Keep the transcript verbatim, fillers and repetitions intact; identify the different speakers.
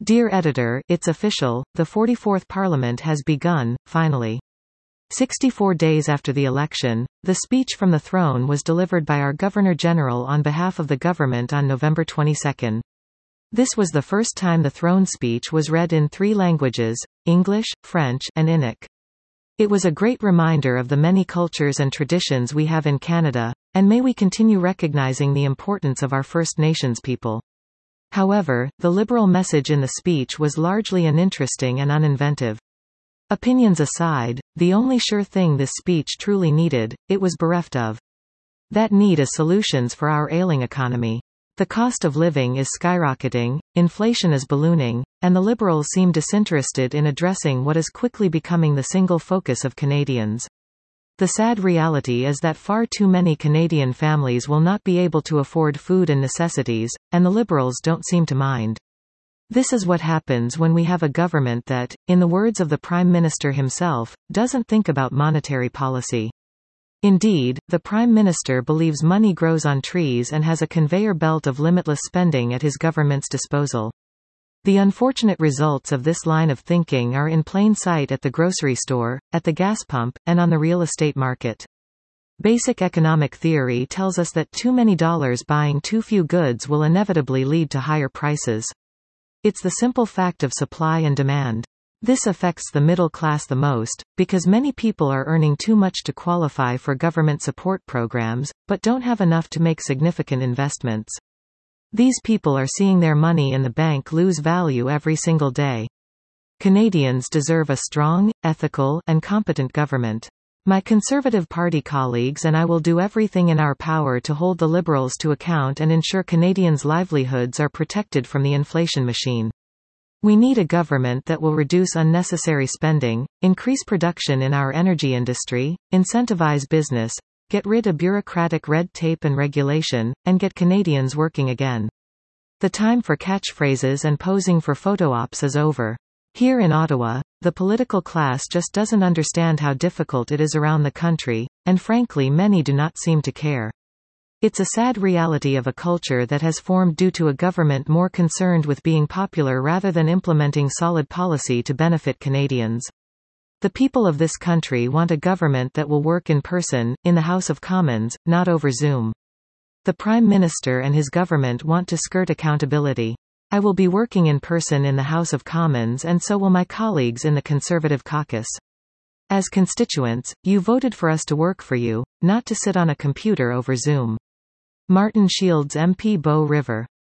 Speaker 1: Dear Editor, it's official, the forty-fourth Parliament has begun, finally. sixty-four days after the election, the speech from the throne was delivered by our Governor-General on behalf of the government on November twenty-second. This was the first time the throne speech was read in three languages, English, French, and Inuk. It was a great reminder of the many cultures and traditions we have in Canada, and may we continue recognizing the importance of our First Nations people. However, the Liberal message in the speech was largely uninteresting and uninventive. Opinions aside, the only sure thing this speech truly needed, it was bereft of. That need is solutions for our ailing economy. The cost of living is skyrocketing, inflation is ballooning, and the Liberals seem disinterested in addressing what is quickly becoming the single focus of Canadians. The sad reality is that far too many Canadian families will not be able to afford food and necessities, and the Liberals don't seem to mind. This is what happens when we have a government that, in the words of the Prime Minister himself, doesn't think about monetary policy. Indeed, the Prime Minister believes money grows on trees and has a conveyor belt of limitless spending at his government's disposal. The unfortunate results of this line of thinking are in plain sight at the grocery store, at the gas pump, and on the real estate market. Basic economic theory tells us that too many dollars buying too few goods will inevitably lead to higher prices. It's the simple fact of supply and demand. This affects the middle class the most, because many people are earning too much to qualify for government support programs, but don't have enough to make significant investments. These people are seeing their money in the bank lose value every single day. Canadians deserve a strong, ethical, and competent government. My Conservative Party colleagues and I will do everything in our power to hold the Liberals to account and ensure Canadians' livelihoods are protected from the inflation machine. We need a government that will reduce unnecessary spending, increase production in our energy industry, incentivize business, get rid of bureaucratic red tape and regulation, and get Canadians working again. The time for catchphrases and posing for photo ops is over. Here in Ottawa, the political class just doesn't understand how difficult it is around the country, and frankly many do not seem to care. It's a sad reality of a culture that has formed due to a government more concerned with being popular rather than implementing solid policy to benefit Canadians. The people of this country want a government that will work in person, in the House of Commons, not over Zoom. The Prime Minister and his government want to skirt accountability. I will be working in person in the House of Commons and so will my colleagues in the Conservative caucus. As constituents, you voted for us to work for you, not to sit on a computer over Zoom. Martin Shields M P Bow River.